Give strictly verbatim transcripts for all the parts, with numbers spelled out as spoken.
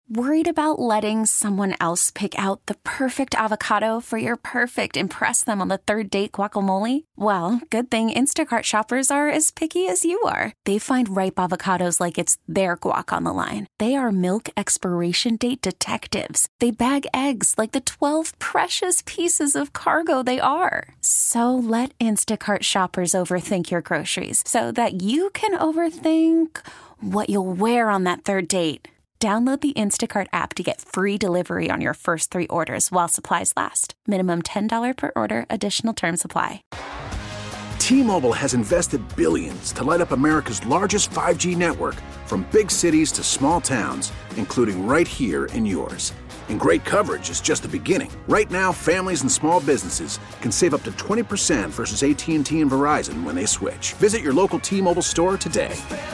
Worried about letting someone else pick out the perfect avocado for your perfect impress them on the third date guacamole? Well, good thing Instacart shoppers are as picky as you are. They find ripe avocados like it's their guac on the line. They are milk expiration date detectives. They bag eggs like the twelve precious pieces of cargo they are. So let Instacart shoppers overthink your groceries so that you can overthink what you'll wear on that third date. Download the Instacart app to get free delivery on your first three orders while supplies last. Minimum ten dollars per order. Additional terms apply. T-Mobile has invested billions to light up America's largest five G network, from big cities to small towns, including right here in yours. And great coverage is just the beginning. Right now, families and small businesses can save up to twenty percent versus A T and T and Verizon when they switch. Visit your local T-Mobile store today.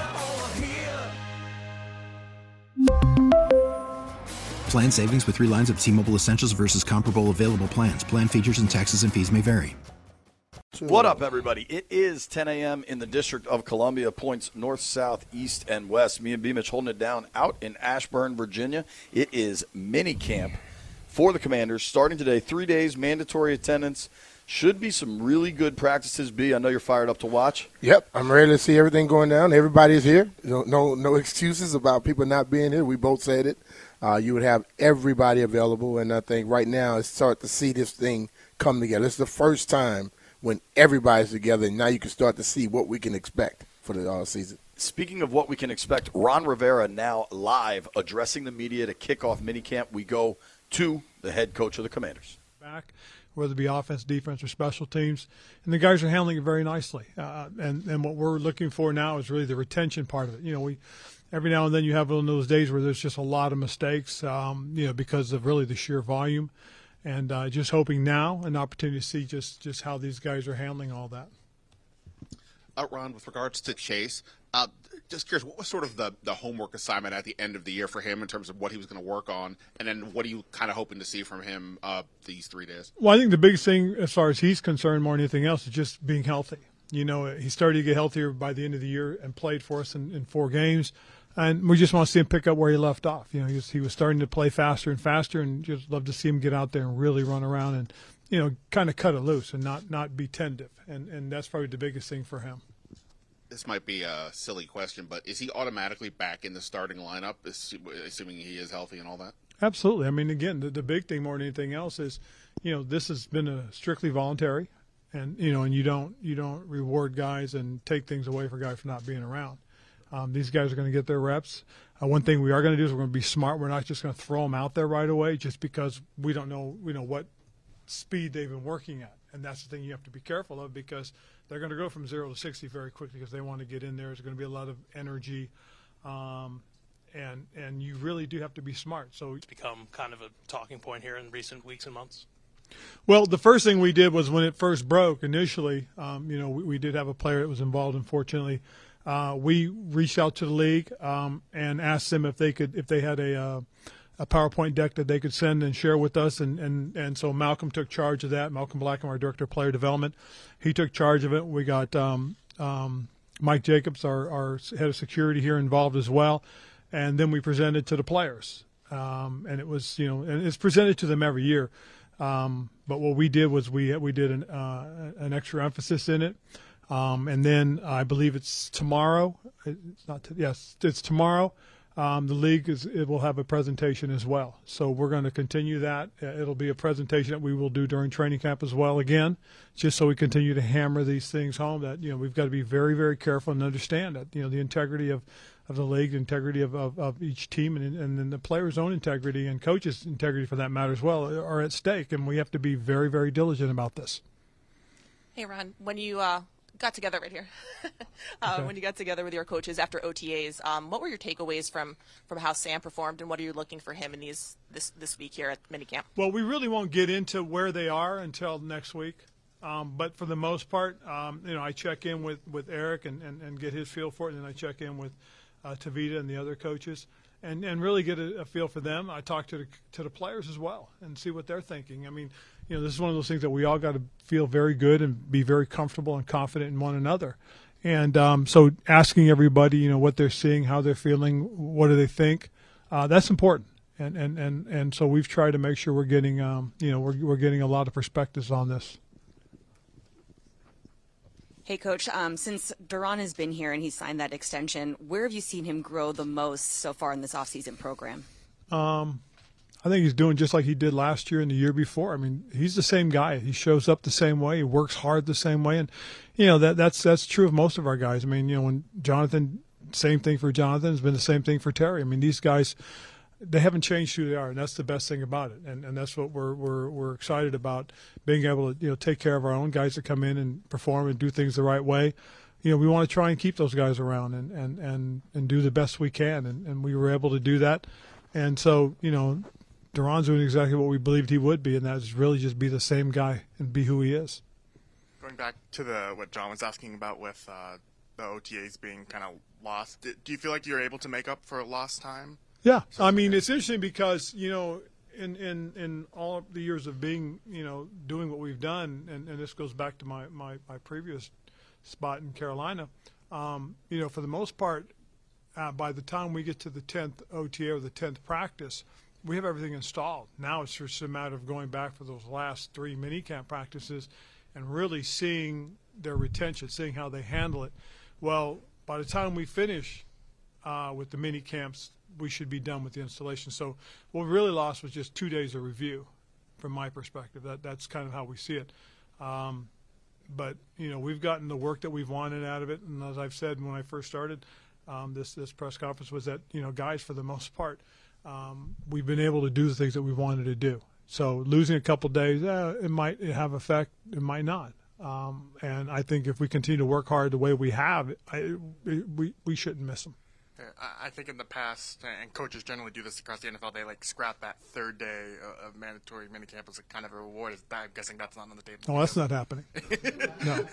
Plan savings with three lines of T-Mobile Essentials versus comparable available plans. Plan features and taxes and fees may vary. What up, everybody? It is ten a.m. in the District of Columbia, points north, south, east, and west. Me and B-Mitch holding it down out in Ashburn, Virginia. It is mini camp for the Commanders starting today. Three days, mandatory attendance. Should be some really good practices, B. I know you're fired up to watch. Yep, I'm ready to see everything going down. Everybody's here. No, no, no excuses about people not being here. We both said it. Uh, you would have everybody available, and I think right now it's start to see this thing come together. It's the first time when everybody's together, and now you can start to see what we can expect for the uh, season. Speaking of what we can expect, Ron Rivera now live addressing the media to kick off minicamp. We go to the head coach of the Commanders. Back, whether it be offense, defense, or special teams, and the guys are handling it very nicely. Uh, and, and what we're looking for now is really the retention part of it. You know, we every now and then you have one of those days where there's just a lot of mistakes, um, you know, because of really the sheer volume. And uh, just hoping now an opportunity to see just, just how these guys are handling all that. Uh, Ron, with regards to Chase, uh, just curious, what was sort of the, the homework assignment at the end of the year for him in terms of what he was going to work on? And then what are you kind of hoping to see from him uh, these three days? Well, I think the biggest thing as far as he's concerned more than anything else is just being healthy. You know, he started to get healthier by the end of the year and played for us in, in four games. And we just want to see him pick up where he left off. You know, he was, he was starting to play faster and faster, and just love to see him get out there and really run around and, you know, kind of cut it loose and not, not be tentative. And, and that's probably the biggest thing for him. This might be a silly question, but is he automatically back in the starting lineup, assuming he is healthy and all that? Absolutely. I mean, again, the, the big thing more than anything else is, you know, this has been a strictly voluntary, and, you know, and you don't you don't reward guys and take things away for guys for not being around. Um, these guys are going to get their reps. Uh, one thing we are going to do is we're going to be smart. We're not just going to throw them out there right away just because we don't know, you know, what speed they've been working at. And that's the thing you have to be careful of, because they're going to go from zero to sixty very quickly because they want to get in there. There's going to be a lot of energy, um, and and you really do have to be smart. So it's become kind of a talking point here in recent weeks and months. Well, the first thing we did was when it first broke initially, um, you know, we, we did have a player that was involved, unfortunately. Uh, we reached out to the league um, and asked them if they could, if they had a uh, a PowerPoint deck that they could send and share with us, and, and, and so Malcolm took charge of that. Malcolm Blackham, our director of player development, he took charge of it. We got um, um, Mike Jacobs, our, our head of security here, involved as well, and then we presented to the players. Um, and it was, you know, and it's presented to them every year. Um, but what we did was we we did an uh, an extra emphasis in it. Um, and then I believe it's tomorrow. It's not. T- yes, it's tomorrow. Um, the league is it will have a presentation as well. So we're going to continue that. It'll be a presentation that we will do during training camp as well. Again, just so we continue to hammer these things home. That you know we've got to be very very careful and understand that you know the integrity of, of the league, the integrity of, of, of each team, and and then the players' own integrity and coaches' integrity for that matter as well are at stake, and we have to be very very diligent about this. Hey Ron, when you. Uh got together right here. uh, okay. When you got together with your coaches after O T As, um, what were your takeaways from, from how Sam performed, and what are you looking for him in these this this week here at minicamp? Well, we really won't get into where they are until next week. Um, but for the most part, um, you know, I check in with, with Eric and, and, and get his feel for it, and then I check in with uh, Tavita and the other coaches and, and really get a, a feel for them. I talk to the, to the players as well and see what they're thinking. I mean, you know, this is one of those things that we all got to feel very good and be very comfortable and confident in one another. And um, so asking everybody, you know, what they're seeing, how they're feeling, what do they think, uh, that's important. And, and, and, and so we've tried to make sure we're getting, um, you know, we're, we're getting a lot of perspectives on this. Hey, Coach, um, since Duran has been here and he signed that extension, where have you seen him grow the most so far in this offseason program? Um, I think he's doing just like he did last year and the year before. I mean, he's the same guy. He shows up the same way. He works hard the same way. And, you know, that that's that's true of most of our guys. I mean, you know, when Jonathan, same thing for Jonathan. It's been the same thing for Terry. I mean, these guys, they haven't changed who they are, and that's the best thing about it. And and that's what we're we're we're excited about, being able to, you know, take care of our own guys that come in and perform and do things the right way. You know, we want to try and keep those guys around and and and, and do the best we can, and, and we were able to do that. And so, you know, Duran's doing exactly what we believed he would be, and that is really just be the same guy and be who he is. Going back to the what John was asking about with uh, the O T As being kind of lost, do you feel like you're able to make up for lost time? Yeah, I mean, it's interesting because, you know, in, in, in all of the years of being, you know, doing what we've done, and, and this goes back to my, my, my previous spot in Carolina, um, you know, for the most part, uh, by the time we get to the tenth O T A or the tenth practice, we have everything installed. Now it's just a matter of going back for those last three minicamp practices and really seeing their retention, seeing how they handle it. Well, by the time we finish uh, with the mini camps, we should be done with the installation. So what we really lost was just two days of review from my perspective. That That's kind of how we see it. Um, but, you know, we've gotten the work that we've wanted out of it. And as I've said when I first started um, this, this press conference was that, you know, guys, for the most part, um, we've been able to do the things that we wanted to do. So losing a couple days, eh, it might have effect, it might not. Um, and I think if we continue to work hard the way we have, I, we, we shouldn't miss them. I think in the past, and coaches generally do this across the N F L, they like scrap that third day of mandatory minicamp as a kind of a reward. I'm guessing that's not on the table. Oh, that's not happening. no, okay.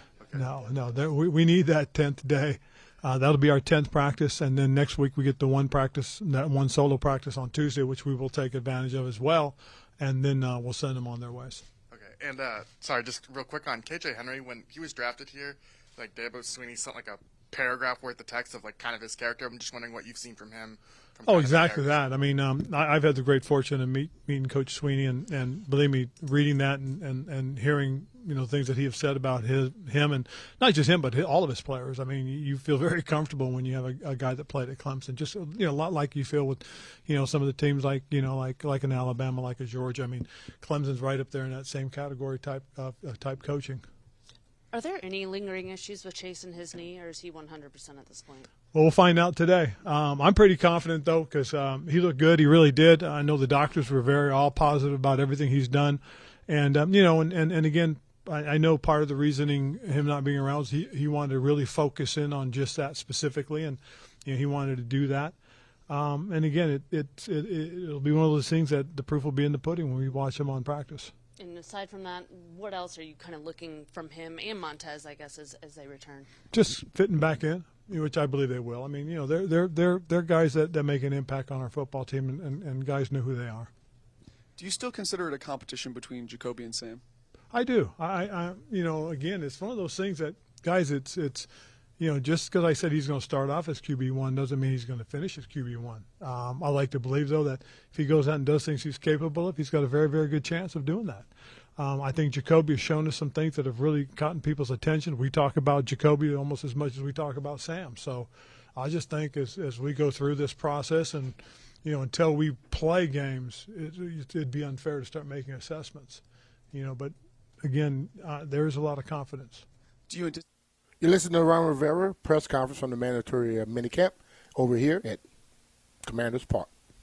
no, no. There, we we need that tenth day. Uh, that'll be our tenth practice, and then next week we get the one practice, that one solo practice on Tuesday, which we will take advantage of as well, and then uh, we'll send them on their ways. Okay, and uh, sorry, just real quick on K J Henry, when he was drafted here, like Dabo Swinney sent like a paragraph worth of text of like kind of his character. I'm just wondering what you've seen from him. From oh, exactly that. I mean, um, I, I've had the great fortune of meet, meeting Coach Swinney, and, and believe me, reading that and, and, and hearing, you know, things that he has said about his him and not just him, but his, all of his players. I mean, you feel very comfortable when you have a, a guy that played at Clemson. Just, you know, a lot like you feel with, you know, some of the teams like, you know, like like in Alabama, like a Georgia. I mean, Clemson's right up there in that same category type of uh, type coaching. Are there any lingering issues with Chase and his knee, or is he one hundred percent at this point? Well, we'll find out today. Um, I'm pretty confident, though, because um, he looked good. He really did. I know the doctors were very all positive about everything he's done. And, um, you know, and, and, and again, I, I know part of the reasoning him not being around is he, he wanted to really focus in on just that specifically, and you know, he wanted to do that. Um, and, again, it, it, it, it'll be one of those things that the proof will be in the pudding when we watch him on practice. And aside from that, what else are you kind of looking from him and Montez, I guess, as, as they return? Just fitting back in, which I believe they will. I mean, you know, they're they're they're they're guys that, that make an impact on our football team, and, and, and guys know who they are. Do you still consider it a competition between Jacoby and Sam? I do. I, I you know, again, it's one of those things that, guys, it's it's. You know, just because I said he's going to start off as Q B one doesn't mean he's going to finish as Q B one. Um, I like to believe, though, that if he goes out and does things he's capable of, he's got a very, very good chance of doing that. Um, I think Jacoby has shown us some things that have really gotten people's attention. We talk about Jacoby almost as much as we talk about Sam. So I just think as, as we go through this process and, you know, until we play games, it, it'd be unfair to start making assessments. You know, but, again, uh, there is a lot of confidence. Do you anticipate? You're listening to Ron Rivera, press conference from the mandatory uh, minicamp over here at Commanders Park.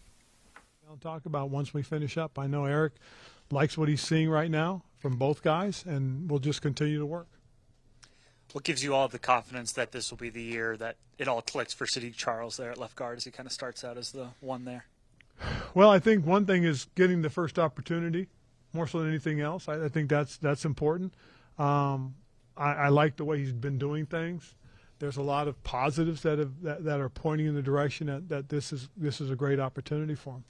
I'll talk about once we finish up. I know Eric likes what he's seeing right now from both guys, and we'll just continue to work. What gives you all the confidence that this will be the year that it all clicks for Sadiq Charles there at left guard as he kind of starts out as the one there? Well, I think one thing is getting the first opportunity more so than anything else. I, I think that's that's important. Um, I, I like the way he's been doing things. There's a lot of positives that have that, that are pointing in the direction that, that this is this is a great opportunity for him.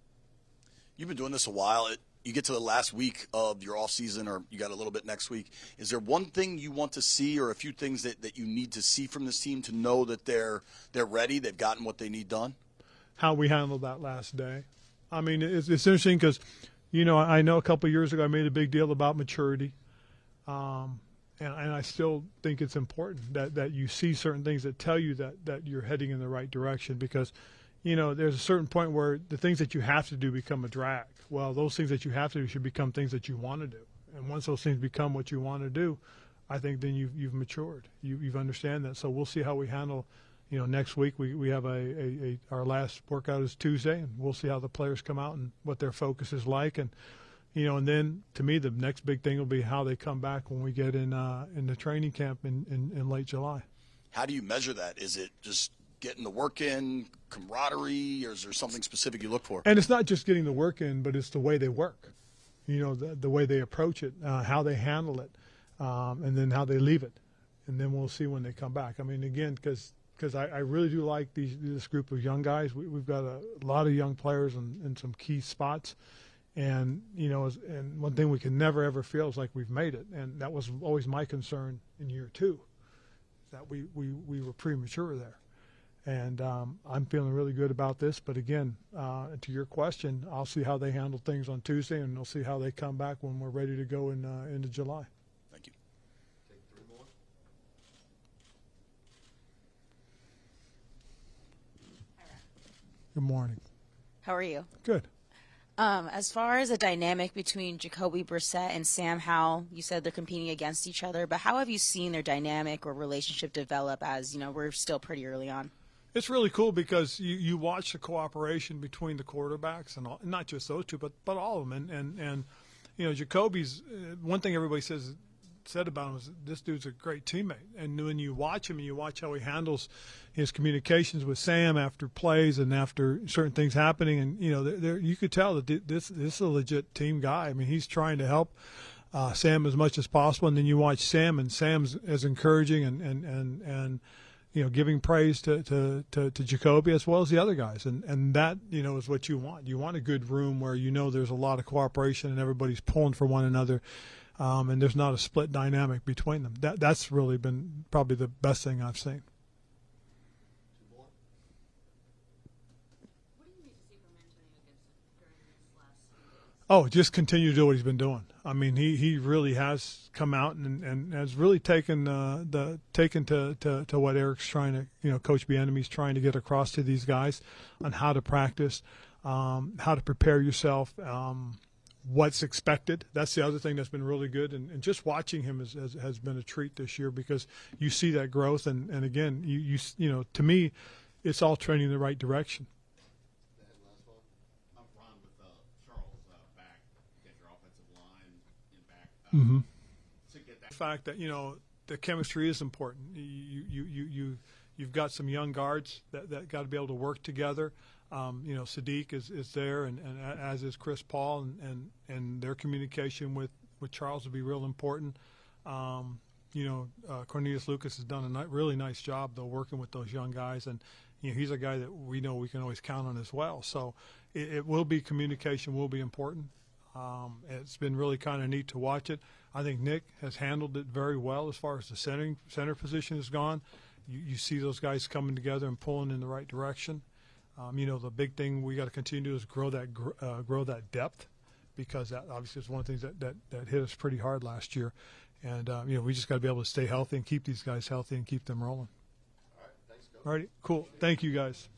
You've been doing this a while. It, you get to the last week of your off season, or you got a little bit next week. Is there one thing you want to see, or a few things that, that you need to see from this team to know that they're they're ready, they've gotten what they need done? how we handled that last day. I mean, it's, it's interesting because, you know, I know a couple of years ago I made a big deal about maturity. Um, and, and I still think it's important that, that you see certain things that tell you that, that you're heading in the right direction because, you know, there's a certain point where the things that you have to do become a drag. Well, those things that you have to do should become things that you want to do. And once those things become what you want to do, I think then you've, you've matured. You, you've understand that. So we'll see how we handle, you know, next week. We, we have a, a, a our last workout is Tuesday, and we'll see how the players come out and what their focus is like. And, you know, and then to me, the next big thing will be how they come back when we get in uh, in the training camp in, in, in late July. How do you measure that? Is it just getting the work in, camaraderie, or is there something specific you look for? And it's not just getting the work in, but it's the way they work, you know, the, the way they approach it, uh, how they handle it, um, and then how they leave it. And then we'll see when they come back. I mean, again, because because I, I really do like these, this group of young guys. We, we've got a lot of young players in, in some key spots. And, you know, and one thing we can never, ever feel is like we've made it. And that was always my concern in year two, that we, we, we were premature there. And um, I'm feeling really good about this. But, again, uh, to your question, I'll see how they handle things on Tuesday, and we'll see how they come back when we're ready to go in uh, into July. Thank you. Take three more. Good morning. How are you? Good. Um, as far as a dynamic between Jacoby Brissett and Sam Howell, you said they're competing against each other, but how have you seen their dynamic or relationship develop as, you know, we're still pretty early on? It's really cool because you, you watch the cooperation between the quarterbacks and all, not just those two, but, but all of them. And, and, and you know, Jacoby's uh, one thing everybody says said about him is this dude's a great teammate. And when you watch him and you watch how he handles his communications with Sam after plays and after certain things happening, and you know, they're, they're, you could tell that this, this is a legit team guy. I mean, he's trying to help uh, Sam as much as possible. And then you watch Sam, and Sam's as encouraging and and and and. you know, giving praise to, to, to, to Jacoby as well as the other guys. And, and that, you know, is what you want. You want a good room where you know there's a lot of cooperation and everybody's pulling for one another, um, and there's not a split dynamic between them. That That's really been probably the best thing I've seen. Oh, just continue to do what he's been doing. I mean, he, he really has come out and, and has really taken uh, the taken to, to, to what Eric's trying to, you know, Coach Bieniemy's trying to get across to these guys on how to practice, um, how to prepare yourself, um, what's expected. That's the other thing that's been really good. And, and just watching him is, has, has been a treat this year because you see that growth. And, and again, you, you you know, to me, it's all trending in the right direction. Mm-hmm. The fact that, you know, the chemistry is important. You you you you you've got some young guards that, that got to be able to work together. Um, you know, Sadiq is, is there, and, and as is Chris Paul, and, and, and their communication with, with Charles will be real important. Um, you know, uh, Cornelius Lucas has done a ni- really nice job though working with those young guys, and you know, he's a guy that we know we can always count on as well. So it, it will be communication will be important. Um, it's been really kind of neat to watch it. I think Nick has handled it very well as far as the center, center position has gone. You, you see those guys coming together and pulling in the right direction. Um, you know, the big thing we got to continue to do is grow that uh, grow that depth, because that obviously is one of the things that, that, that hit us pretty hard last year. And, uh, you know, we just got to be able to stay healthy and keep these guys healthy and keep them rolling. All right, thanks, Coach. All right, cool. Thank you, guys.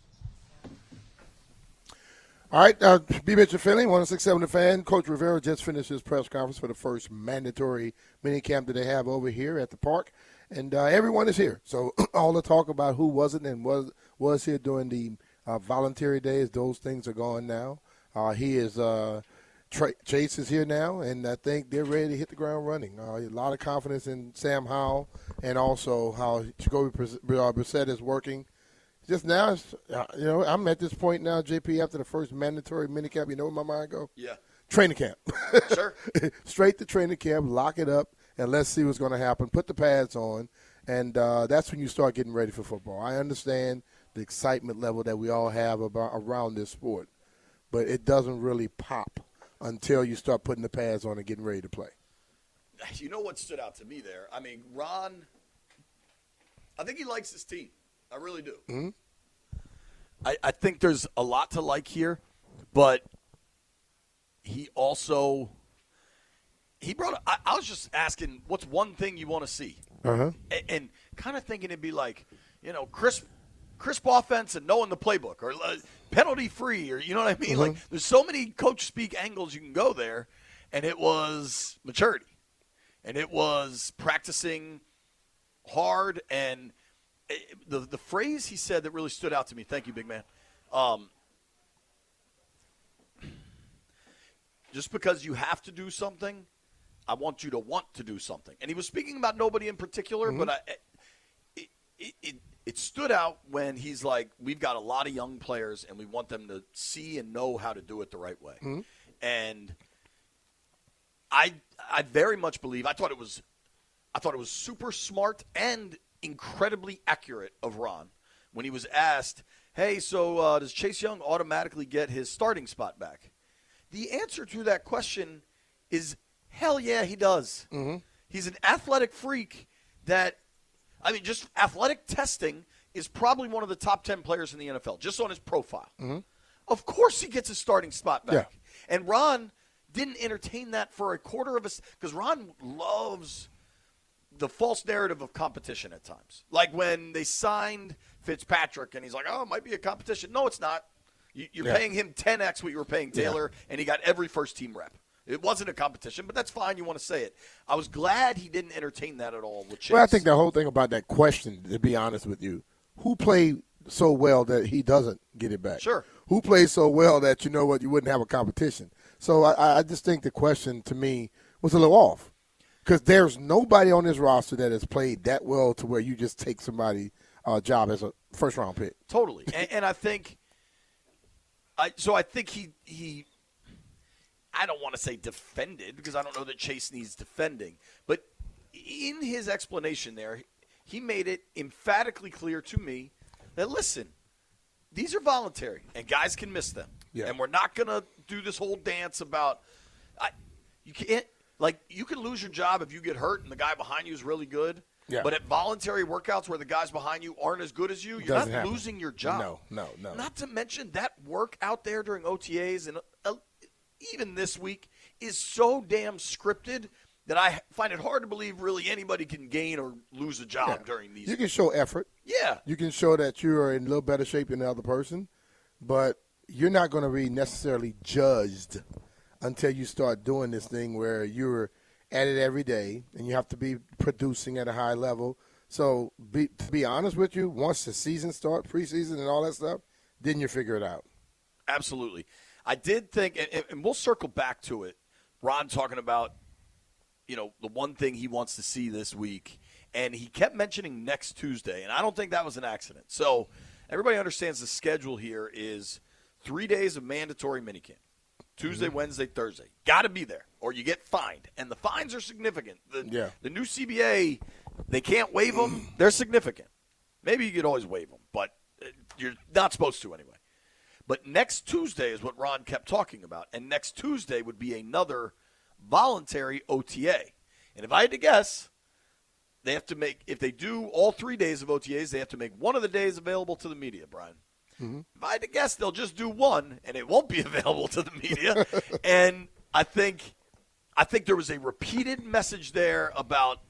All right, uh, B. Mitchell Finley, one oh six point seven The Fan. Coach Rivera just finished his press conference for the first mandatory mini camp that they have over here at the park. And uh, everyone is here. So all the talk about who wasn't and was was here during the uh, voluntary days, those things are gone now. Uh, he is uh, Tra- Chase is here now, and I think they're ready to hit the ground running. Uh, a lot of confidence in Sam Howell, and also how Jacoby Brissett is working. Just now, it's, uh, you know, I'm at this point now, J P, after the first mandatory minicamp, you know where my mind go? Yeah. Training camp. Sure. Straight to training camp, lock it up, and let's see what's going to happen. Put the pads on, and uh, that's when you start getting ready for football. I understand the excitement level that we all have about around this sport, but it doesn't really pop until you start putting the pads on and getting ready to play. You know what stood out to me there? I mean, Ron, I think he likes his team. I really do. Mm-hmm. I, I think there's a lot to like here, but he also he brought. A, I, I was just asking, what's one thing you want to see, Uh-huh. and, and kind of thinking it'd be like, you know, crisp, crisp offense and knowing the playbook, or uh, penalty free, or you know what I mean. Mm-hmm. Like, there's so many coach speak angles you can go there, and it was maturity, and it was practicing hard, and it, the the phrase he said that really stood out to me. Thank you, big man. Um, just because you have to do something, I want you to want to do something. And he was speaking about nobody in particular, Mm-hmm. but I, it, it, it, it stood out when he's like, we've got a lot of young players, and we want them to see and know how to do it the right way. Mm-hmm. And I I very much believe, I thought it was I thought it was super smart and incredibly accurate of Ron when he was asked, hey, so uh, does Chase Young automatically get his starting spot back? The answer to that question is hell yeah, he does. Mm-hmm. He's an athletic freak that, I mean, just athletic testing is probably one of the top ten players in the N F L, just on his profile. Mm-hmm. Of course he gets his starting spot back. Yeah. And Ron didn't entertain that for a quarter of a – because Ron loves the false narrative of competition at times. Like when they signed Fitzpatrick and he's like, oh, it might be a competition. No, it's not. You, you're Yeah. paying him ten x what you were paying Taylor, yeah. and he got every first-team rep. It wasn't a competition, but that's fine. You want to say it. I was glad he didn't entertain that at all with Chase. Well, I think the whole thing about that question, to be honest with you, who played so well that he doesn't get it back? Sure. Who played so well that, you know what, you wouldn't have a competition? So I, I just think the question to me was a little off, because there's nobody on this roster that has played that well to where you just take somebody's uh, job as a first-round pick. Totally. and, and I think I, – so I think he he – I don't want to say defended, because I don't know that Chase needs defending. But in his explanation there, he made it emphatically clear to me that, listen, these are voluntary, and guys can miss them. Yeah. And we're not going to do this whole dance about I, – you can't – like, you can lose your job if you get hurt and the guy behind you is really good. Yeah. But at voluntary workouts where the guys behind you aren't as good as you, you're Doesn't not happen. losing your job. No, no, no. Not to mention that work out there during O T As and uh, even this week is so damn scripted that I find it hard to believe really anybody can gain or lose a job Yeah. during these. You can show effort. Yeah. You can show that you are in a little better shape than the other person, but you're not going to be necessarily judged until you start doing this thing where you're at it every day and you have to be producing at a high level. So be, to be honest with you, once the season starts, preseason and all that stuff, then you figure it out. Absolutely. I did think, and, and we'll circle back to it, Ron talking about, you know, the one thing he wants to see this week, and he kept mentioning next Tuesday, and I don't think that was an accident. So everybody understands the schedule here is three days of mandatory minicamp, Tuesday, mm-hmm. Wednesday, Thursday. Got to be there, or you get fined, and the fines are significant. The, yeah. the new C B A, they can't waive them. They're significant. Maybe you could always waive them, but you're not supposed to anyway. But next Tuesday is what Ron kept talking about, and next Tuesday would be another voluntary O T A. And if I had to guess, they have to make, if they do all three days of O T As, they have to make one of the days available to the media, Brian. Mm-hmm. If I had to guess, they'll just do one, and it won't be available to the media. And I think, I think there was a repeated message there about,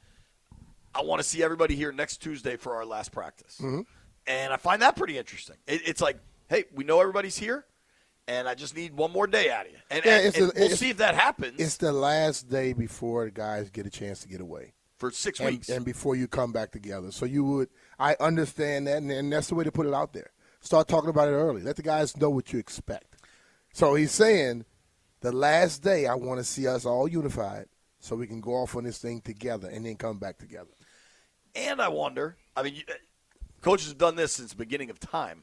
I want to see everybody here next Tuesday for our last practice. Mm-hmm. And I find that pretty interesting. It, it's like, hey, we know everybody's here, and I just need one more day out of you. And, yeah, and, it's and a, we'll it's, see if that happens. It's the last day before the guys get a chance to get away. For six and, weeks. And before you come back together. So you would – I understand that, and, and that's the way to put it out there. Start talking about it early. Let the guys know what you expect. So he's saying the last day I want to see us all unified so we can go off on this thing together and then come back together. And I wonder – I mean, you, coaches have done this since the beginning of time.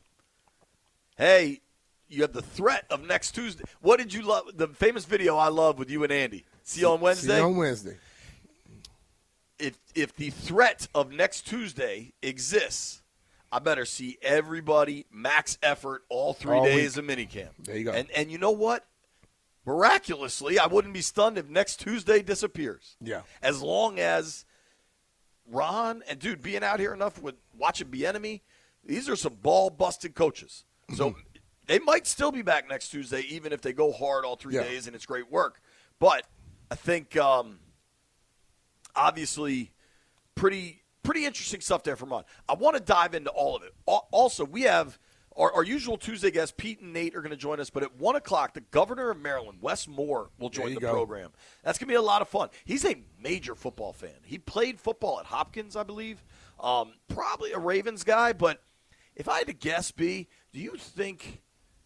Hey, you have the threat of next Tuesday. What did you love? The famous video I love with you and Andy. See you on Wednesday? See you on Wednesday. If, if the threat of next Tuesday exists, I better see everybody max effort all three all days week. of minicamp. There you go. And, and you know what? Miraculously, I wouldn't be stunned if next Tuesday disappears. Yeah. As long as Ron and, dude, being out here enough with watching Bieniemy, these are some ball-busted coaches. So mm-hmm. they might still be back next Tuesday, even if they go hard all three yeah. days and it's great work. But I think um, obviously pretty pretty interesting stuff there from Ron. I want to dive into all of it. Also, we have our, our usual Tuesday guests, Pete and Nate, are going to join us. But at one o'clock, the governor of Maryland, Wes Moore, will join the go. program. That's going to be a lot of fun. He's a major football fan. He played football at Hopkins, I believe. Um, probably a Ravens guy. But if I had to guess, B, do you think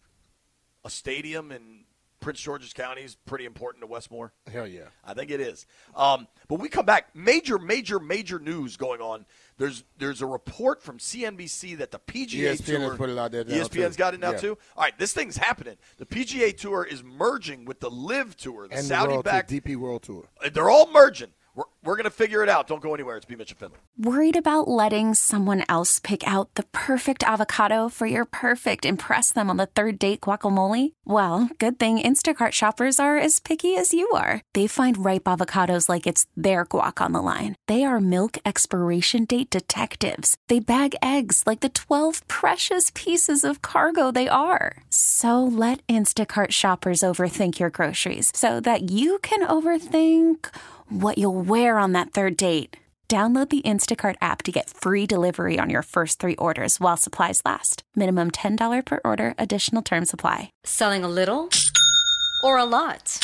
a stadium in Prince George's County is pretty important to Wes Moore? Hell yeah. I think it is. Um, but we come back. Major, major, major news going on. There's there's a report from C N B C that the P G A E S P N Tour. has put it out there now E S P N's too. got it now yeah. too? All right, this thing's happening. The P G A Tour is merging with the Live Tour, the and Saudi-backed. the D P World Tour. They're all merging. We're, we're going to figure it out. Don't go anywhere. It's B. Mitch and Finley. Worried about letting someone else pick out the perfect avocado for your perfect impress them on the third date guacamole? Well, good thing Instacart shoppers are as picky as you are. They find ripe avocados like it's their guac on the line. They are milk expiration date detectives. They bag eggs like the twelve precious pieces of cargo they are. So let Instacart shoppers overthink your groceries so that you can overthink what you'll wear on that third date. Download the Instacart app to get free delivery on your first three orders while supplies last. Minimum ten dollars per order. Additional terms apply. Selling a little or a lot?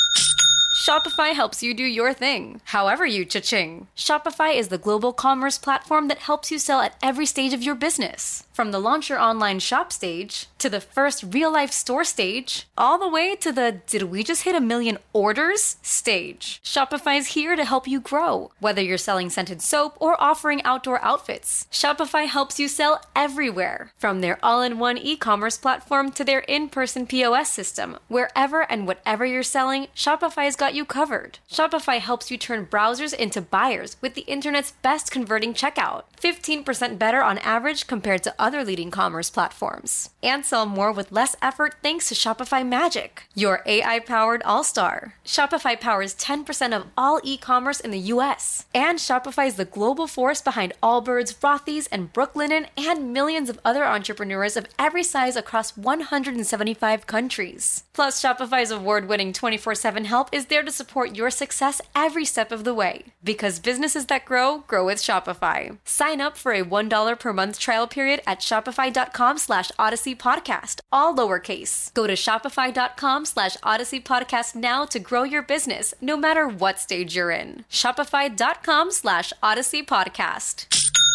Shopify helps you do your thing, however you cha-ching. Shopify is the global commerce platform that helps you sell at every stage of your business. From the launch your online shop stage, to the first real-life store stage, all the way to the did we just hit a million orders stage. Shopify's here to help you grow. Whether you're selling scented soap or offering outdoor outfits, Shopify helps you sell everywhere. From their all-in-one e-commerce platform to their in-person P O S system, wherever and whatever you're selling, Shopify's got you covered. Shopify helps you turn browsers into buyers with the internet's best converting checkout. fifteen percent better on average compared to other leading commerce platforms. And sell more with less effort thanks to Shopify Magic, your A I-powered all-star. Shopify powers ten percent of all e-commerce in the U S. And Shopify is the global force behind Allbirds, Rothy's, and Brooklinen, and millions of other entrepreneurs of every size across one hundred seventy-five countries. Plus, Shopify's award-winning twenty-four seven help is there to support your success every step of the way. Because businesses that grow, grow with Shopify. Sign up for a one dollar per month trial period at shopify.com slash Odyssey Podcast, all lowercase. Go to shopify.com slash Odyssey Podcast now to grow your business, no matter what stage you're in. Shopify.com slash Odyssey Podcast.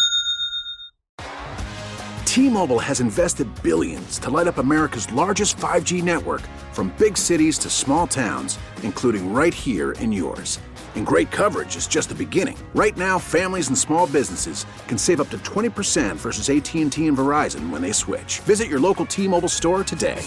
T-Mobile has invested billions to light up America's largest five G network, from big cities to small towns, including right here in yours. And great coverage is just the beginning. Right now, families and small businesses can save up to twenty percent versus A T and T and Verizon when they switch. Visit your local T-Mobile store today.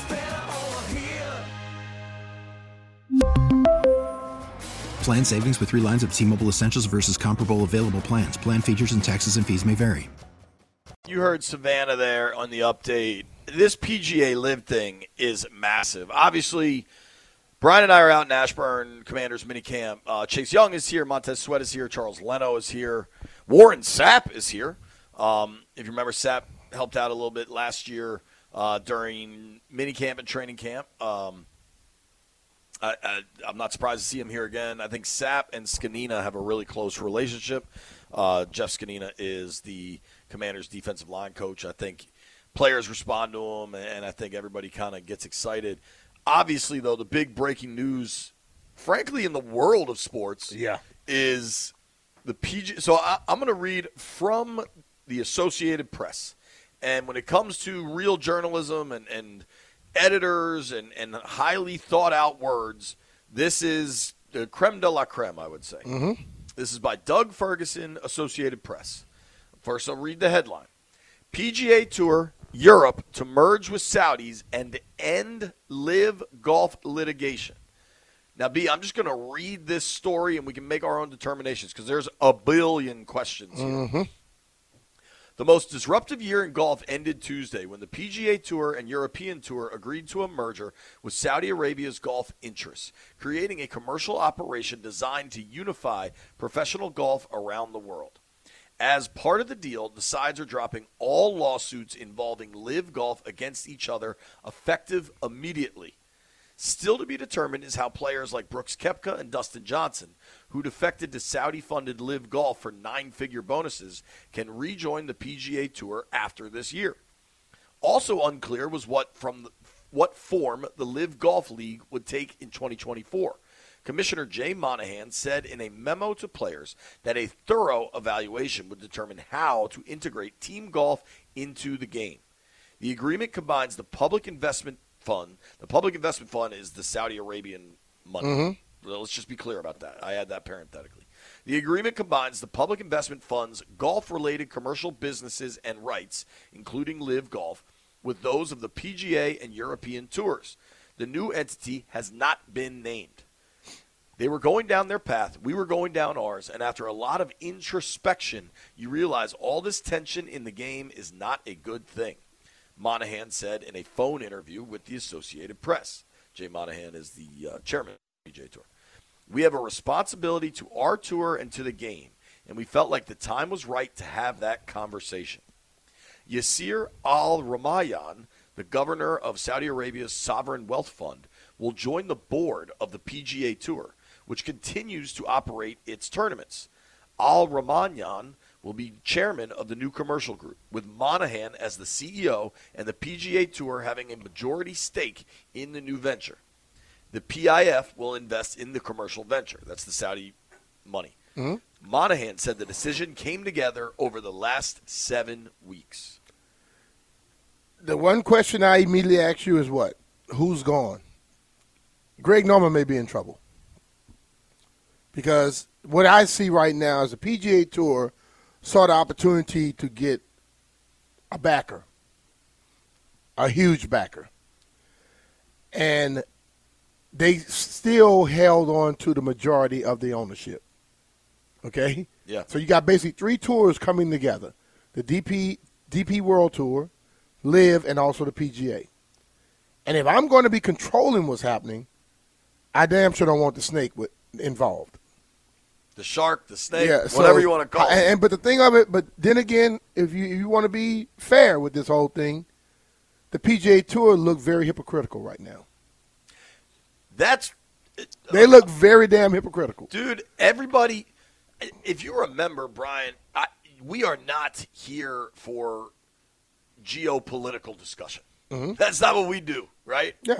Plan savings with three lines of T-Mobile Essentials versus comparable available plans. Plan features and taxes and fees may vary. You heard Savannah there on the update. This P G A Live thing is massive. Obviously, Brian and I are out in Ashburn, Commanders minicamp. Uh, Chase Young is here. Montez Sweat is here. Charles Leno is here. Warren Sapp is here. Um, if you remember, Sapp helped out a little bit last year uh, during minicamp and training camp. Um, I, I, I'm not surprised to see him here again. I think Sapp and Scanina have a really close relationship. Uh, Jeff Scanina is the Commanders' defensive line coach. I think players respond to him, and I think everybody kind of gets excited. Obviously, though, the big breaking news, frankly, in the world of sports, yeah. is the P G A. So I, I'm going to read from the Associated Press. And when it comes to real journalism and, and editors and, and highly thought-out words, this is the creme de la creme, I would say. Mm-hmm. This is by Doug Ferguson, Associated Press. First, I'll read the headline. P G A Tour Europe to merge with Saudis and end Live Golf litigation. Now, B, I'm just going to read this story, and we can make our own determinations because there's a billion questions here. Mm-hmm. The most disruptive year in golf ended Tuesday when the P G A Tour and European Tour agreed to a merger with Saudi Arabia's golf interests, creating a commercial operation designed to unify professional golf around the world. As part of the deal, the sides are dropping all lawsuits involving Live Golf against each other, effective immediately. Still to be determined is how players like Brooks Koepka and Dustin Johnson, who defected to Saudi-funded Live Golf for nine-figure bonuses, can rejoin the P G A Tour after this year. Also unclear was what from the, what form the Live Golf League would take in twenty twenty-four. Commissioner Jay Monahan said in a memo to players that a thorough evaluation would determine how to integrate team golf into the game. The agreement combines the public investment fund. The public investment fund is the Saudi Arabian money. Mm-hmm. Let's just be clear about that. I add that parenthetically. The agreement combines the public investment fund's golf-related commercial businesses and rights, including Live Golf, with those of the P G A and European tours. The new entity has not been named. They were going down their path. We were going down ours. And after a lot of introspection, you realize all this tension in the game is not a good thing, Monahan said in a phone interview with the Associated Press. Jay Monahan is the uh, chairman of the P G A Tour. We have a responsibility to our tour and to the game, and we felt like the time was right to have that conversation. Yasir Al-Rumayyan, the governor of Saudi Arabia's sovereign wealth fund, will join the board of the P G A Tour, which continues to operate its tournaments. Al-Rumayyan will be chairman of the new commercial group, with Monahan as the C E O and the P G A Tour having a majority stake in the new venture. The P I F will invest in the commercial venture. That's the Saudi money. Mm-hmm. Monahan said the decision came together over the last seven weeks. The one question I immediately ask you is what? Who's gone? Greg Norman may be in trouble. Because what I see right now is the P G A Tour saw the opportunity to get a backer, a huge backer. And they still held on to the majority of the ownership. Okay? Yeah. So you got basically three tours coming together. The D P D P World Tour, Live, and also the P G A. And if I'm going to be controlling what's happening, I damn sure don't want the snake with, involved. The shark, the snake, yeah, so, whatever you want to call it. And, and, but the thing of it, but then again, if you, if you want to be fair with this whole thing, the P G A Tour look very hypocritical right now. That's They look very damn hypocritical. Dude, everybody, if you remember, Brian, I, we are not here for geopolitical discussion. Mm-hmm. That's not what we do, right? Yeah.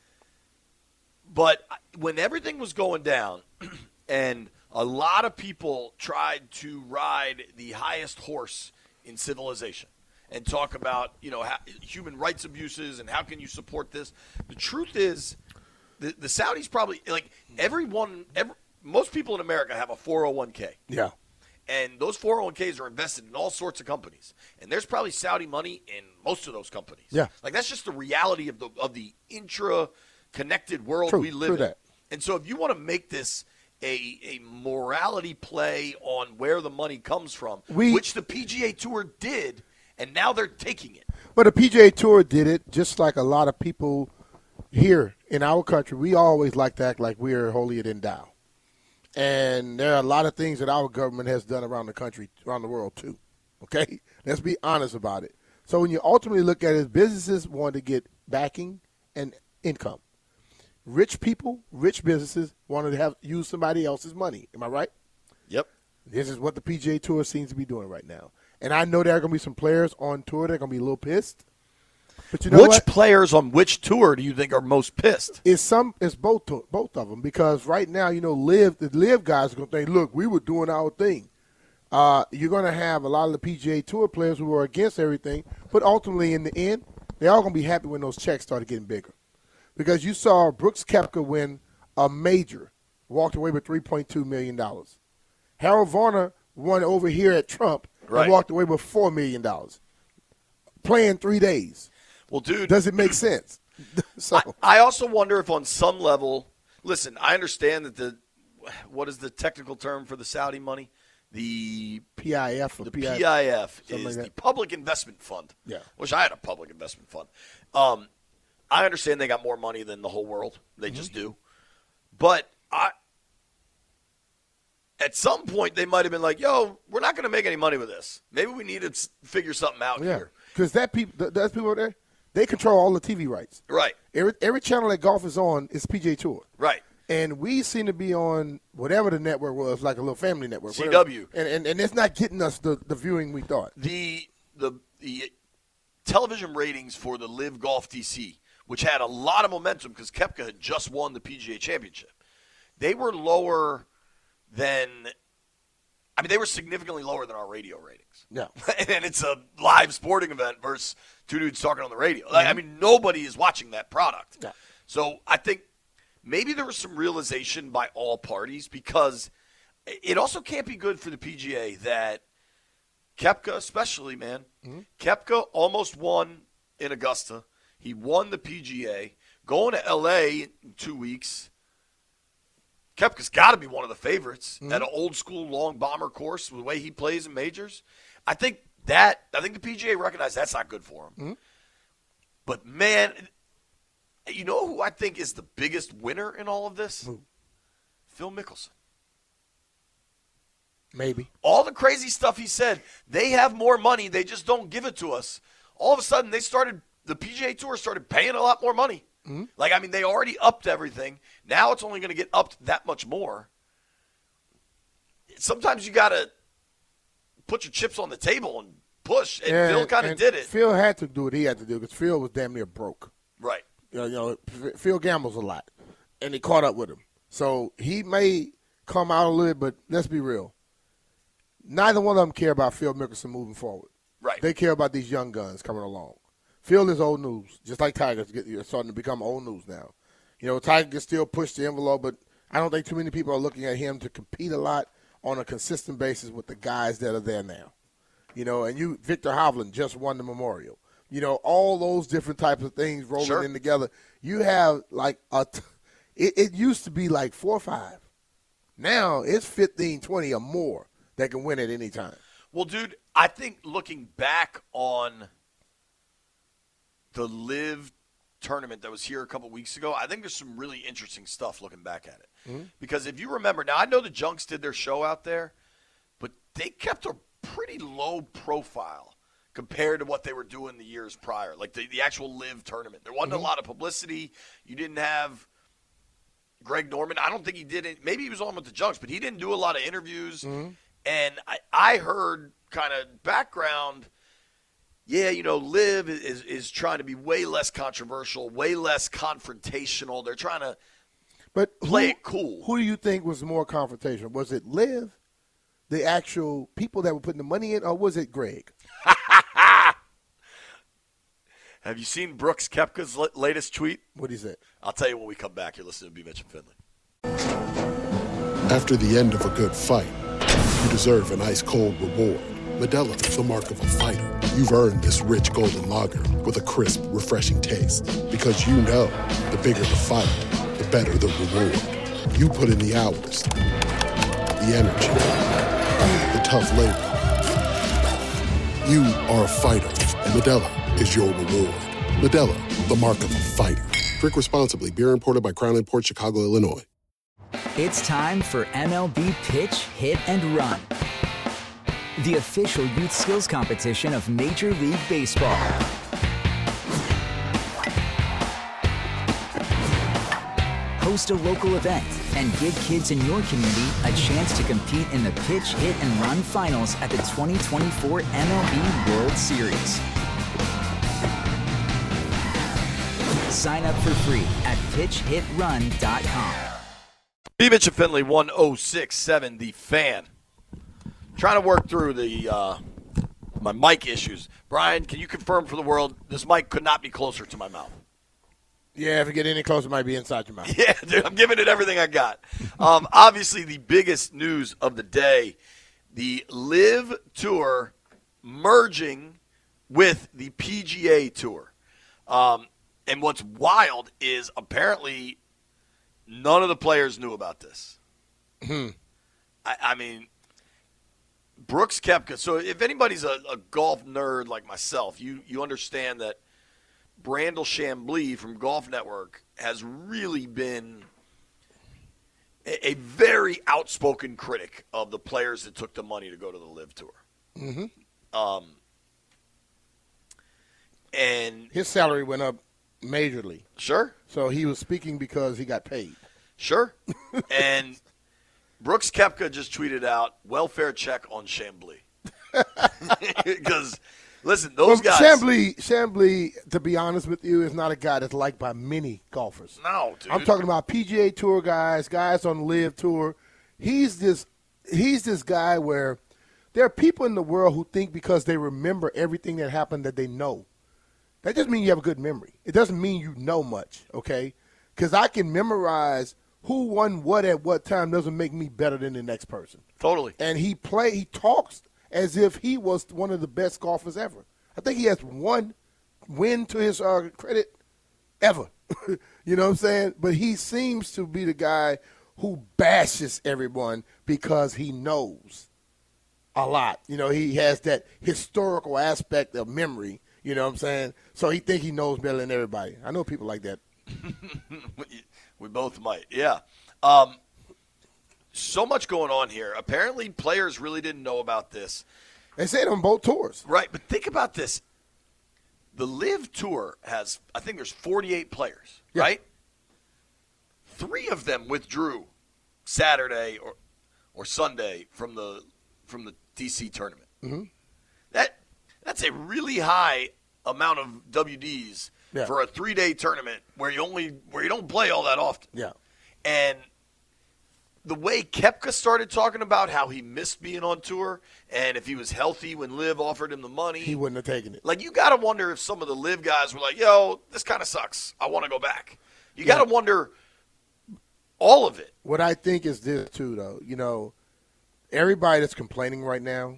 But when everything was going down and a lot of people tried to ride the highest horse in civilization and talk about, you know, how, human rights abuses and how can you support this, the truth is the, the Saudis probably, like, everyone, every, most people in America have a four oh one k. Yeah. And those four oh one k's are invested in all sorts of companies. And there's probably Saudi money in most of those companies. Yeah. Like, that's just the reality of the of the intra-connected world True, we live true in. that. And so if you want to make this a a morality play on where the money comes from, We- which the P G A Tour did, and now they're taking it. But the P G A Tour did it just like a lot of people here in our country. We always like to act like we're holier than thou. And there are a lot of things that our government has done around the country, around the world, too. Okay? Let's be honest about it. So when you ultimately look at it, businesses want to get backing and income. Rich people, rich businesses want to have use somebody else's money. Am I right? Yep. This is what the P G A Tour seems to be doing right now. And I know there are going to be some players on tour that are going to be a little pissed. But you know which what? players on which tour do you think are most pissed? It's some. It's both. Both of them, because right now, you know, live the live guys are going to think, look, we were doing our thing. Uh, you're going to have a lot of the P G A Tour players who are against everything, but ultimately, in the end, they're all going to be happy when those checks started getting bigger, because you saw Brooks Koepka win a major, walked away with three point two million dollars. Harold Varner won over here at Trump Right. and walked away with four million dollars, playing three days. Well, dude, does it make sense? so I, I also wonder if on some level, listen, I understand that the, what is the technical term for the Saudi money? The P I F or the P I F, P I F something is like the that. Public Investment Fund. Yeah. Wish I had a public investment fund. Um, I understand they got more money than the whole world. They Mm-hmm. just do. But I, at some point they might have been like, yo, we're not going to make any money with this. Maybe we need to figure something out yeah. here. Because that people, those people there, they control all the T V rights. Right. Every, every channel that golf is on is P G A Tour. Right. And we seem to be on whatever the network was, like a little family network. C W. And, and and it's not getting us the, the viewing we thought. The the the television ratings for the Live Golf D C, which had a lot of momentum because Koepka had just won the P G A Championship, they were lower than – I mean, they were significantly lower than our radio ratings. Yeah. And it's a live sporting event versus two dudes talking on the radio. Like, Mm-hmm. I mean, nobody is watching that product. Yeah. So I think – maybe there was some realization by all parties because it also can't be good for the P G A that Koepka especially, man, mm-hmm. Koepka almost won in Augusta. He won the P G A. Going to L A in two weeks, Koepka's got to be one of the favorites mm-hmm. at an old-school long bomber course the way he plays in majors. I think that – I think the P G A recognized that's not good for him. Mm-hmm. But, man – you know who I think is the biggest winner in all of this? Who? Phil Mickelson. Maybe. All the crazy stuff he said, they have more money, they just don't give it to us. All of a sudden, they started, the P G A Tour started paying a lot more money. Mm-hmm. Like, I mean, they already upped everything. Now it's only going to get upped that much more. Sometimes you got to put your chips on the table and push, and yeah, Phil kind of did it. Phil had to do what he had to do because Phil was damn near broke. Right. You know, you know, Phil gambles a lot, and they caught up with him. So he may come out a little bit, but let's be real. Neither one of them care about Phil Mickelson moving forward. Right. They care about these young guns coming along. Phil is old news, just like Tiger's get, starting to become old news now. You know, Tiger can still push the envelope, but I don't think too many people are looking at him to compete a lot on a consistent basis with the guys that are there now. You know, and you, Victor Hovland just won the Memorial. You know, all those different types of things rolling sure. in together. You have like a t- it, it used to be like four or five. Now it's fifteen, twenty or more that can win at any time. Well, dude, I think looking back on the Live tournament that was here a couple weeks ago, I think there's some really interesting stuff looking back at it. Mm-hmm. Because if you remember, now I know the Junks did their show out there, but they kept a pretty low profile compared to what they were doing the years prior, like the, the actual Live tournament. There wasn't mm-hmm. a lot of publicity. You didn't have Greg Norman. I don't think he did it. Maybe he was on with the Junks, but he didn't do a lot of interviews. Mm-hmm. And I, I heard kind of background, yeah, you know, Live is, is trying to be way less controversial, way less confrontational. They're trying to but play who, it cool. Who do you think was more confrontational? Was it Live, the actual people that were putting the money in, or was it Greg? Have you seen Brooks Koepka's latest tweet? What is it? I'll tell you when we come back. You're listening to B. Mitch and Finley. After the end of a good fight, you deserve an ice-cold reward. Modelo is the mark of a fighter. You've earned this rich golden lager with a crisp, refreshing taste. Because you know, the bigger the fight, the better the reward. You put in the hours, the energy, the tough labor. You are a fighter, and Modelo is your reward. Modelo, the mark of a fighter. Drink responsibly. Beer imported by Crown Imports, Chicago, Illinois. It's time for M L B Pitch, Hit, and Run, the official youth skills competition of Major League Baseball. Host a local event and give kids in your community a chance to compete in the Pitch, Hit, and Run finals at the twenty twenty-four M L B World Series. Sign up for free at pitch hit run dot com. B. Mitch and Finley, one oh six point seven, The Fan. Trying to work through the uh, my mic issues. Brian, can you confirm for the world this mic could not be closer to my mouth? Yeah, if you get any closer, it might be inside your mouth. Yeah, dude, I'm giving it everything I got. Um, obviously, the biggest news of the day, the Live Tour merging with the P G A Tour. Um, and what's wild is apparently none of the players knew about this. Hmm. I, I mean, Brooks Koepka. So if anybody's a, a golf nerd like myself, you, you understand that Brandel Chambly from Golf Network has really been a, a very outspoken critic of the players that took the money to go to the Live Tour. Mm-hmm. Um, and his salary went up majorly. Sure. So he was speaking because he got paid. Sure. And Brooks Koepka just tweeted out, welfare check on Chambly. Because, listen, those well, guys. Chambly, Chambly, to be honest with you, is not a guy that's liked by many golfers. No, dude. I'm talking about P G A Tour guys, guys on the Live Tour. He's this, he's this guy where there are people in the world who think because they remember everything that happened that they know. That doesn't mean you have a good memory. It doesn't mean you know much, okay? Because I can memorize who won what at what time doesn't make me better than the next person. Totally. And he play, he talks as if he was one of the best golfers ever. I think he has one win to his uh, credit ever. You know what I'm saying? But he seems to be the guy who bashes everyone because he knows a lot. You know, he has that historical aspect of memory. You know what I'm saying? So he think he knows better than everybody. I know people like that. We both might, yeah. Um, so much going on here. Apparently, players really didn't know about this. They say it on both tours. Right, but think about this. The Live Tour has, I think there's forty-eight players, yeah. right? Three of them withdrew Saturday or or Sunday from the from the D C tournament. Mm-hmm. That that's a really high amount of W Ds yeah. for a three-day tournament where you only where you don't play all that often. Yeah. And the way Koepka started talking about how he missed being on tour, and if he was healthy when Liv offered him the money, he wouldn't have taken it. Like, you got to wonder if some of the Liv guys were like, yo, this kind of sucks. I want to go back. You got to Yeah. wonder all of it. What I think is this, too, though. You know, everybody that's complaining right now,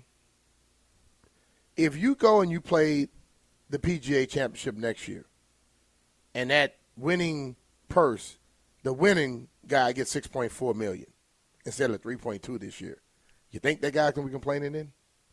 if you go and you play the P G A Championship next year, and that winning purse, the winning guy gets six point four million dollars instead of three point two this year, you think that guy's going to be complaining then?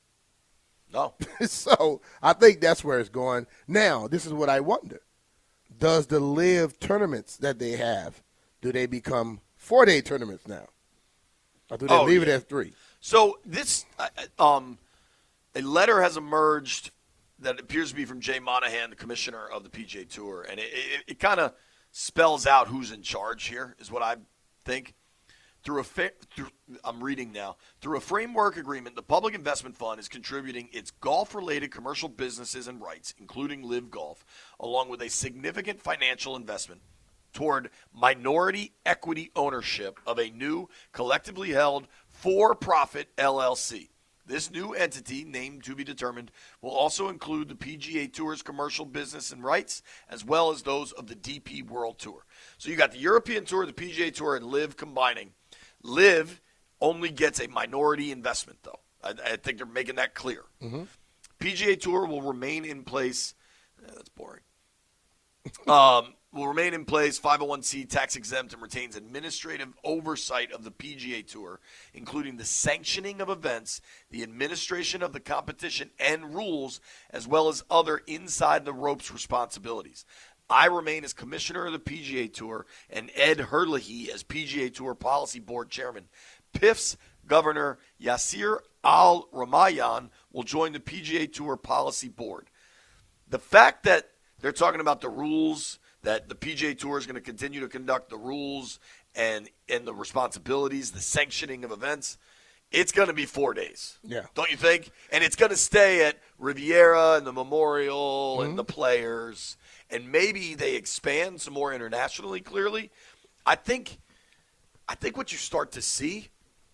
No. So I think that's where it's going. Now, this is what I wonder. Does the Live tournaments that they have, do they become four-day tournaments now? Or do they Oh, leave yeah. it at three? So this, uh, um, a letter has emerged that appears to be from Jay Monahan, the commissioner of the P G A Tour, and it, it, it kind of spells out who's in charge here, is what I think. Through a fa- through, I'm reading now. Through a framework agreement, the Public Investment Fund is contributing its golf-related commercial businesses and rights, including Live Golf, along with a significant financial investment toward minority equity ownership of a new collectively held for-profit L L C. This new entity, named to be determined, will also include the P G A Tour's commercial business and rights, as well as those of the D P World Tour. So you got the European Tour, the P G A Tour, and Live combining. Live only gets a minority investment, though. I, I think they're making that clear. Mm-hmm. P G A Tour will remain in place. eh, that's boring. Um, will remain in place, five oh one c tax exempt, and retains administrative oversight of the P G A Tour, including the sanctioning of events, the administration of the competition and rules, as well as other inside the ropes responsibilities. I remain as commissioner of the P G A Tour, and Ed Herlihy as P G A Tour Policy Board Chairman. P I F's Governor Yasir Al-Ramayan will join the P G A Tour Policy Board. The fact that they're talking about the rules, that the P G A Tour is going to continue to conduct the rules and, and the responsibilities, the sanctioning of events, it's going to be four days. Yeah. Don't you think? And it's going to stay at Riviera and the Memorial Mm-hmm. and the Players. And maybe they expand some more internationally, clearly. I think I think what you start to see,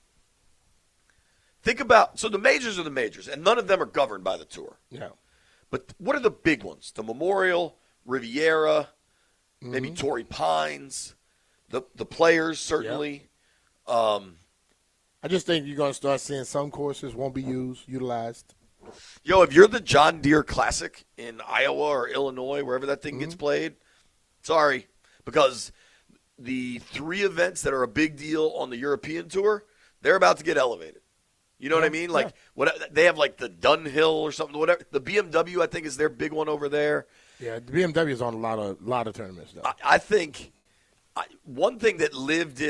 think about, so the majors are the majors, and none of them are governed by the tour. Yeah. But what are the big ones? The Memorial, Riviera, maybe Mhm. Torrey Pines, the the Players, certainly. Um, I just think you're going to start seeing some courses won't be used, utilized. Yo, if you're the John Deere Classic in Iowa or Illinois, wherever that thing Mm-hmm. gets played, sorry, because the three events that are a big deal on the European Tour, they're about to get elevated. You know what I Yeah, mean? Like yeah. what they have, like the Dunhill or something. Whatever. The B M W, I think, is their big one over there. Yeah, the B M W is on a lot of lot of tournaments, though. I, I think I, one thing that Liv did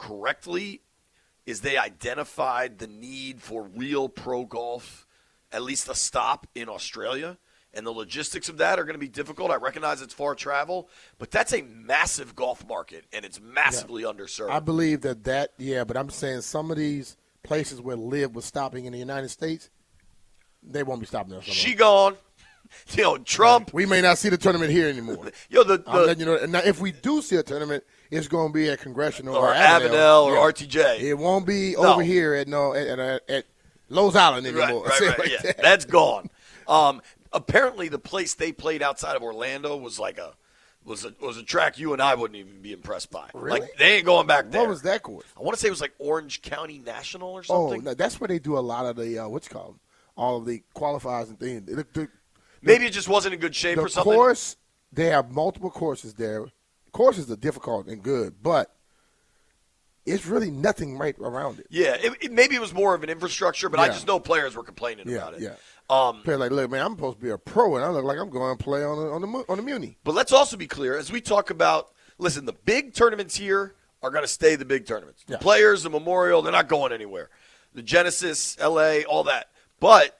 correctly, is they identified the need for real pro golf, at least a stop in Australia. And the logistics of that are going to be difficult. I recognize it's far travel, but that's a massive golf market, and it's massively yeah. underserved. I believe that that, yeah, but I'm saying some of these places where Liv was stopping in the United States, they won't be stopping there. She gone. You know, Trump. We may not see the tournament here anymore. Yo, the, the I'm letting you know. Now, if we do see a tournament, it's going to be at Congressional or, or Avenel, Avenel or yeah. R T J. It won't be no. over here at no at, at, at Lowe's Island anymore. Right, right, right. Yeah. That. That's gone. Um, apparently, the place they played outside of Orlando was like a was a was a track you and I wouldn't even be impressed by. Really? Like they ain't going back there. What was that course? I want to say it was like Orange County National or something. Oh, no, that's where they do a lot of the uh, what's called all of the qualifiers and things. The, the, Maybe it just wasn't in good shape the or something. The course, they have multiple courses there. Courses are difficult and good, but it's really nothing right around it. Yeah, it, it, maybe it was more of an infrastructure, but yeah. I just know players were complaining yeah, about it. Yeah, um, players like, look, man, I'm supposed to be a pro, and I look like I'm going to play on the on the on the Muni. But let's also be clear as we talk about. Listen, the big tournaments here are going to stay the big tournaments. Yeah. The Players, the Memorial, they're not going anywhere. The Genesis, L A, all that, but.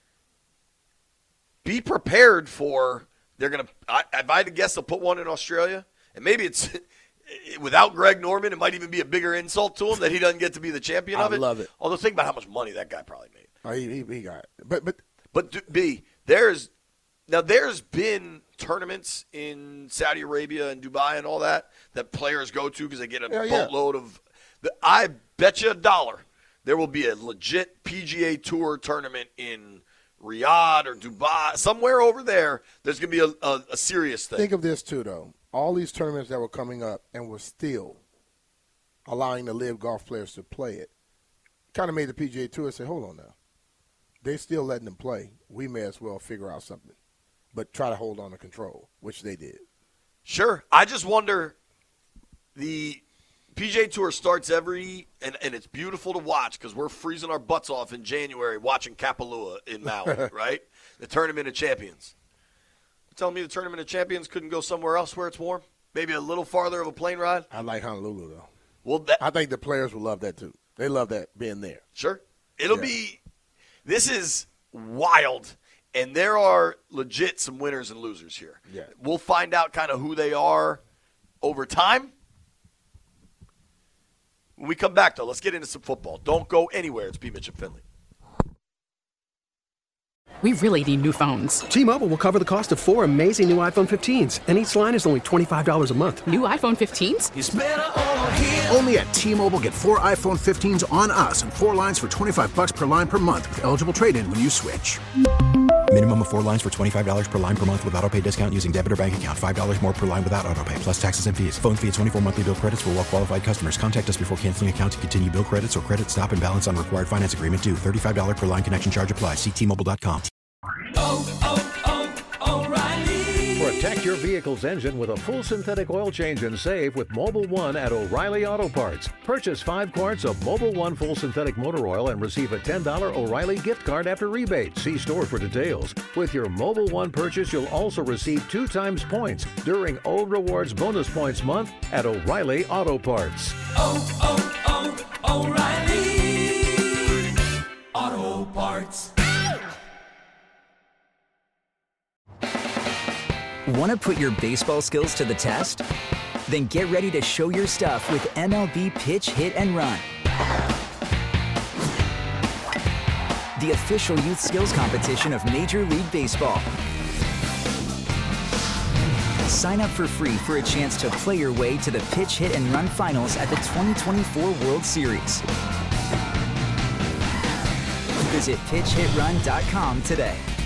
Be prepared for they're going to – if I had to guess, they'll put one in Australia. And maybe it's – without Greg Norman, it might even be a bigger insult to him that he doesn't get to be the champion of it. I love it. Although think about how much money that guy probably made. Oh, he, he, he got it. But, but, but B, there's – now there's been tournaments in Saudi Arabia and Dubai and all that that players go to because they get a yeah, yeah. boatload of the, – I bet you a dollar there will be a legit P G A Tour tournament in – Riyadh or Dubai, somewhere over there, there's going to be a, a, a serious thing. Think of this, too, though. All these tournaments that were coming up and were still allowing the live golf players to play it kind of made the P G A Tour say, hold on now. They're still letting them play. We may as well figure out something, but try to hold on to control, which they did. Sure. I just wonder, the P G A Tour starts every and, – and it's beautiful to watch because we're freezing our butts off in January watching Kapalua in Maui, right? The Tournament of Champions. You're telling me the Tournament of Champions couldn't go somewhere else where it's warm? Maybe a little farther of a plane ride? I like Honolulu, though. Well, that, I think the players will love that, too. They love that being there. Sure. It'll yeah. be – this is wild, and there are legit some winners and losers here. Yeah. We'll find out kind of who they are over time. When we come back, though, let's get into some football. Don't go anywhere. It's B. Mitch and Finley. We really need new phones. T-Mobile will cover the cost of four amazing new iPhone fifteens, and each line is only twenty-five dollars a month. New iPhone fifteens? It's better over here. Only at T-Mobile, get four iPhone fifteens on us and four lines for twenty-five dollars per line per month with eligible trade-in when you switch. Minimum of four lines for twenty-five dollars per line per month with autopay discount using debit or bank account. five dollars more per line without autopay, plus taxes and fees. Phone fee at twenty-four monthly bill credits for well-qualified customers. Contact us before canceling account to continue bill credits or credit stop and balance on required finance agreement due. thirty-five dollars per line connection charge applies. See T Mobile dot com. Oh, oh, oh, O'Reilly. Protect your vehicle's engine with a full synthetic oil change and save with Mobil one at O'Reilly Auto Parts. Purchase five quarts of Mobil one full synthetic motor oil and receive a ten dollars O'Reilly gift card after rebate. See store for details. With your Mobil one purchase, you'll also receive two times points during O Rewards Bonus Points Month at O'Reilly Auto Parts. Oh, oh, oh, O'Reilly Auto Parts. Want to put your baseball skills to the test? Then get ready to show your stuff with M L B Pitch, Hit, and Run. The official youth skills competition of Major League Baseball. Sign up for free for a chance to play your way to the Pitch, Hit, and Run finals at the twenty twenty-four World Series. Visit pitch hit run dot com today.